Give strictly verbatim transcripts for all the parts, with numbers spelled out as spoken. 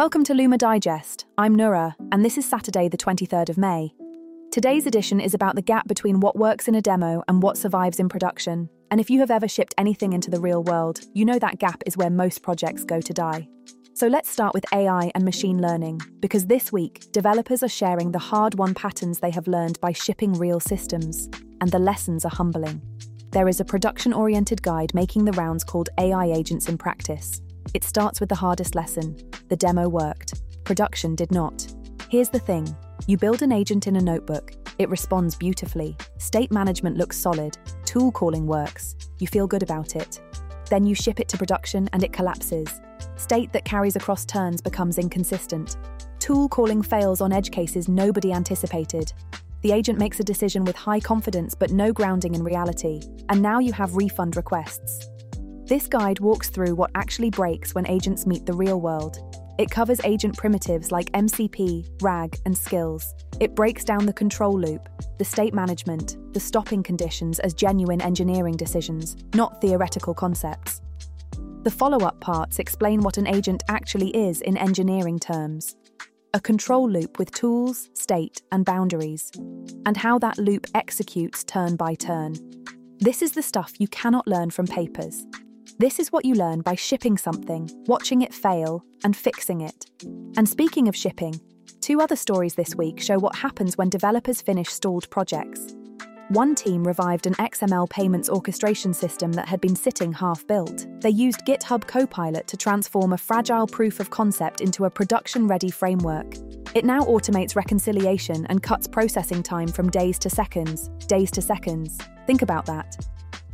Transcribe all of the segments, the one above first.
Welcome to Luma Digest. I'm Nura, and this is Saturday, the twenty-third of May. Today's edition is about the gap between what works in a demo and what survives in production. And if you have ever shipped anything into the real world, you know that gap is where most projects go to die. So let's start with A I and machine learning, because this week, developers are sharing the hard-won patterns they have learned by shipping real systems, and the lessons are humbling. There is a production-oriented guide making the rounds called A I Agents in Practice. It starts with the hardest lesson. The demo worked. Production did not. Here's the thing. You build an agent in a notebook. It responds beautifully. State management looks solid. Tool calling works. You feel good about it. Then you ship it to production and it collapses. State that carries across turns becomes inconsistent. Tool calling fails on edge cases nobody anticipated. The agent makes a decision with high confidence but no grounding in reality. And now you have refund requests. This guide walks through what actually breaks when agents meet the real world. It covers agent primitives like M C P, RAG, and skills. It breaks down the control loop, the state management, the stopping conditions as genuine engineering decisions, not theoretical concepts. The follow-up parts explain what an agent actually is in engineering terms. A control loop with tools, state, and boundaries, and how that loop executes turn by turn. This is the stuff you cannot learn from papers. This is what you learn by shipping something, watching it fail, and fixing it. And speaking of shipping, two other stories this week show what happens when developers finish stalled projects. One team revived an X M L payments orchestration system that had been sitting half-built. They used GitHub Copilot to transform a fragile proof of concept into a production-ready framework. It now automates reconciliation and cuts processing time from days to seconds, days to seconds. Think about that.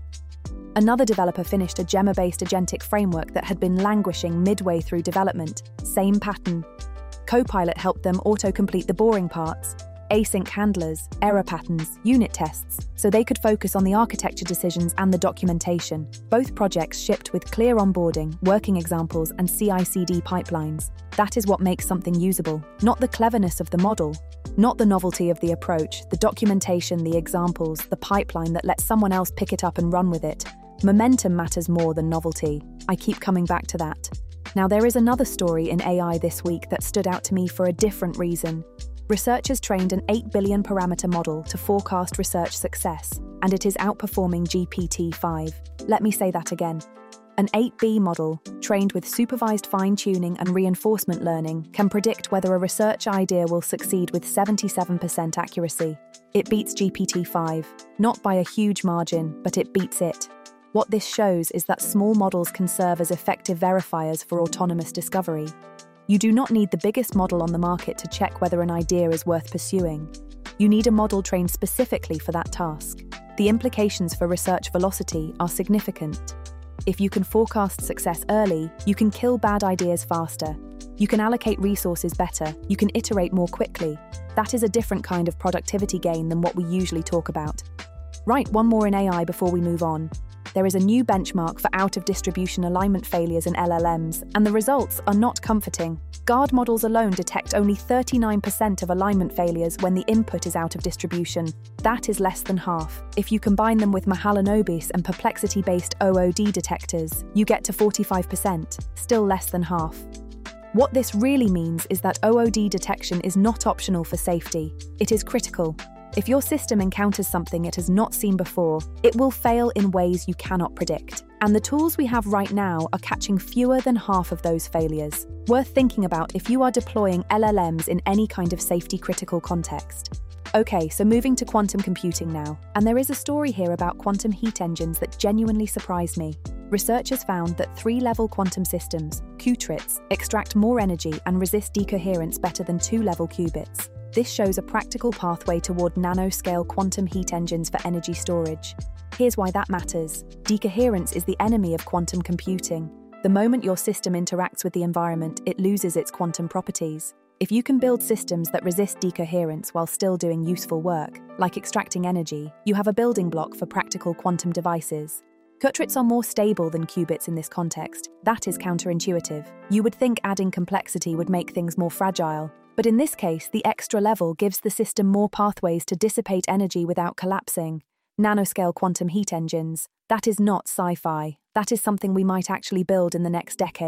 Another developer finished a Gemma-based agentic framework that had been languishing midway through development. Same pattern. Copilot helped them auto-complete the boring parts, async handlers, error patterns, unit tests, so they could focus on the architecture decisions and the documentation. Both projects shipped with clear onboarding, working examples, and C I C D pipelines. That is what makes something usable, not the cleverness of the model, not the novelty of the approach, the documentation, the examples, the pipeline that lets someone else pick it up and run with it. Momentum matters more than novelty. I keep coming back to that. Now, there is another story in A I this week that stood out to me for a different reason. Researchers trained an eight billion parameter model to forecast research success, and it is outperforming G P T five. Let me say that again. An eight B model, trained with supervised fine-tuning and reinforcement learning, can predict whether a research idea will succeed with seventy-seven percent accuracy. It beats G P T five, not by a huge margin, but it beats it. What this shows is that small models can serve as effective verifiers for autonomous discovery. You do not need the biggest model on the market to check whether an idea is worth pursuing. You need a model trained specifically for that task. The implications for research velocity are significant. If you can forecast success early, you can kill bad ideas faster. You can allocate resources better. You can iterate more quickly. That is a different kind of productivity gain than what we usually talk about. Right, one more in A I before we move on. There is a new benchmark for out-of-distribution alignment failures in L L Ms, and the results are not comforting. Guard models alone detect only thirty-nine percent of alignment failures when the input is out of distribution. That is less than half. If you combine them with Mahalanobis and Perplexity-based O O D detectors, you get to forty-five percent, still less than half. What this really means is that O O D detection is not optional for safety. It is critical. If your system encounters something it has not seen before, it will fail in ways you cannot predict. And the tools we have right now are catching fewer than half of those failures. Worth thinking about if you are deploying L L Ms in any kind of safety-critical context. Okay, so moving to quantum computing now. And there is a story here about quantum heat engines that genuinely surprised me. Researchers found that three-level quantum systems, qubits, extract more energy and resist decoherence better than two-level qubits. This shows a practical pathway toward nanoscale quantum heat engines for energy storage. Here's why that matters. Decoherence is the enemy of quantum computing. The moment your system interacts with the environment, it loses its quantum properties. If you can build systems that resist decoherence while still doing useful work, like extracting energy, you have a building block for practical quantum devices. Qubits are more stable than qubits in this context. That is counterintuitive. You would think adding complexity would make things more fragile. But in this case, the extra level gives the system more pathways to dissipate energy without collapsing. Nanoscale quantum heat engines. That is not sci-fi. That is something we might actually build in the next decade.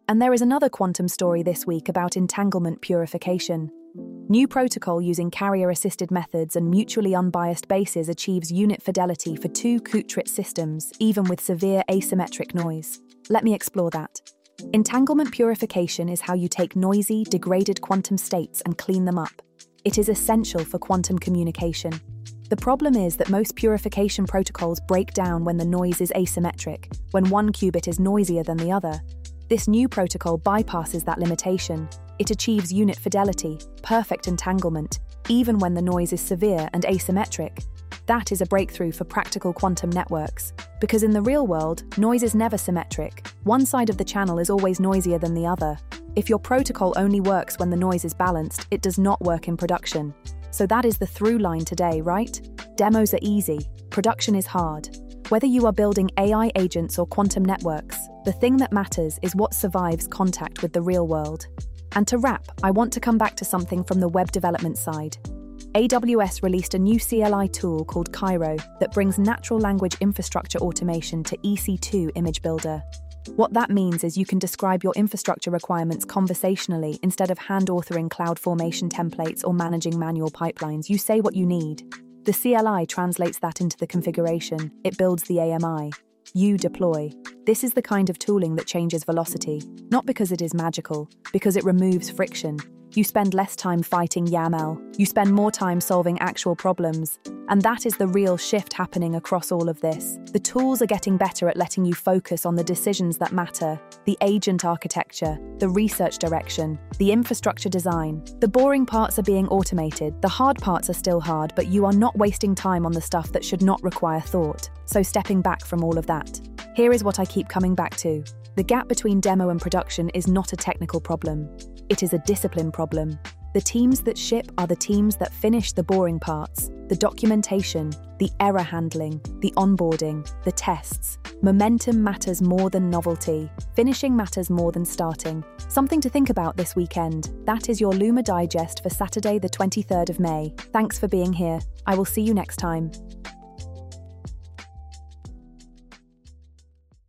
And there is another quantum story this week about entanglement purification. New protocol using carrier-assisted methods and mutually unbiased bases achieves unit fidelity for two qubit systems, even with severe asymmetric noise. Let me explore that. Entanglement purification is how you take noisy, degraded quantum states and clean them up. It is essential for quantum communication. The problem is that most purification protocols break down when the noise is asymmetric, when one qubit is noisier than the other. This new protocol bypasses that limitation. It achieves unit fidelity, perfect entanglement, even when the noise is severe and asymmetric. That is a breakthrough for practical quantum networks, because in the real world, noise is never symmetric. One side of the channel is always noisier than the other. If your protocol only works when the noise is balanced, it does not work in production. So that is the through line today, right? Demos are easy, production is hard. Whether you are building A I agents or quantum networks, the thing that matters is what survives contact with the real world. And to wrap, I want to come back to something from the web development side. A W S released a new C L I tool called Cairo that brings natural language infrastructure automation to E C two Image Builder. What that means is you can describe your infrastructure requirements conversationally instead of hand-authoring CloudFormation templates or managing manual pipelines. You say what you need. The C L I translates that into the configuration. It builds the A M I. You deploy. This is the kind of tooling that changes velocity, not because it is magical, because it removes friction. You spend less time fighting YAML. You spend more time solving actual problems. And that is the real shift happening across all of this. The tools are getting better at letting you focus on the decisions that matter, the agent architecture, the research direction, the infrastructure design. The boring parts are being automated. The hard parts are still hard, but you are not wasting time on the stuff that should not require thought. So stepping back from all of that. Here is what I keep coming back to. The gap between demo and production is not a technical problem. It is a discipline problem. The teams that ship are the teams that finish the boring parts, the documentation, the error handling, the onboarding, the tests. Momentum matters more than novelty. Finishing matters more than starting. Something to think about this weekend. That is your Luma Digest for Saturday the twenty-third of May. Thanks for being here. I will see you next time.